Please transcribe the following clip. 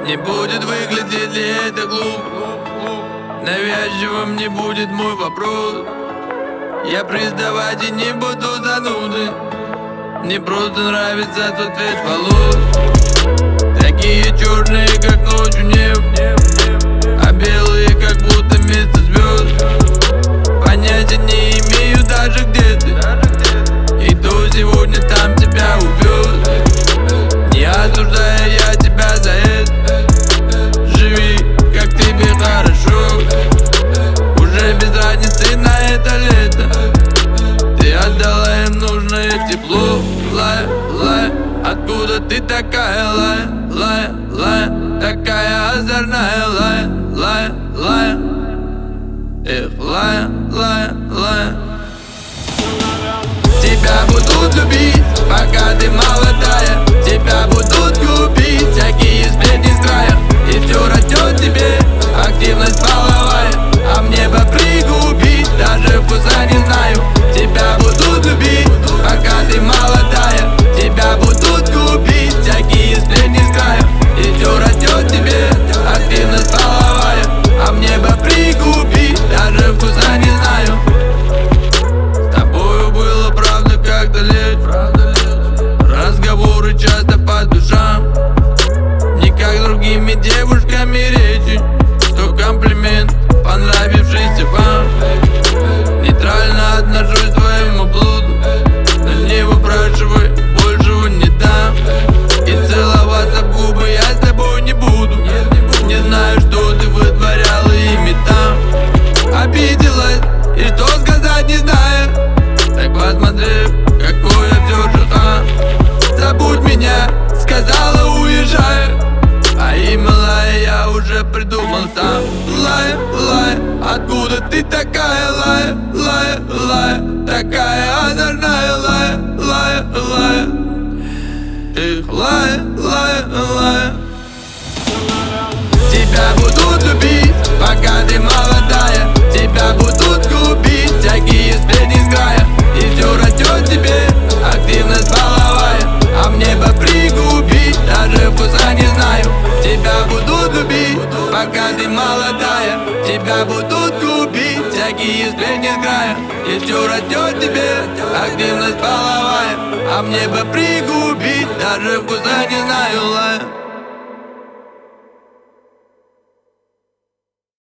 Не будет выглядеть ли это глупо? Навязчивым не будет мой вопрос. Я признавать и не буду занудой. Мне просто нравится тот цвет волос. Такие черные, как ночью небо, а белые, как будто вместо звезд. Понятия не имею даже где ты, и кто сегодня там тебя убьет. Не осуждая я тебя за это, живи, как тебе хорошо. Уже без разницы на это лето, ты отдала им нужное тепло. Лая, лая, откуда ты такая? Лая, лая, лая, такая озорная. Лая, лая, лая, эх, лая, лая, лая. Тебя будут любить, пока ты молодая. Тебя будут губить всякие сплетни с края. И все растет тебе активность половая, а мне бы пригубить, даже вкуса не знаю. Тебя будут любить, пока ты молодая. Тебя будут губить всякие сплетни с края. И все растет тебе активность половая, а мне бы пригубить, даже вкуса не знаю. Как-то легче, разговоры часто по душам. Не как с другими девушками речи, что комплимент, понравившийся вам. Нейтрально отношусь к твоему блуду, но не выпрашивай, большего не дам. И целоваться в губы я с тобой не буду. Не знаю, что ты вытворяла ими там. Обиделась, и что сказать не знаю. Так посмотри, какой я все же забудь меня, сказала уезжаю, а имя Лая я уже придумал сам. Лая, Лая, откуда ты такая? Лая, Лая, Лая, такая озорная. Лая, Лая, Лая, эх, Лая, Лая, Лая. Тебя будут любить, пока ты молодая. Тебя будут губить всякие сплетни с края. И все растет тебе активность половая, а мне бы пригубить, даже вкуса не знаю. Тебя будут любить, пока ты молодая. Тебя будут губить всякие сплетни с края. И все растет тебе активность половая, а мне бы пригубить, даже вкуса не знаю. Лая.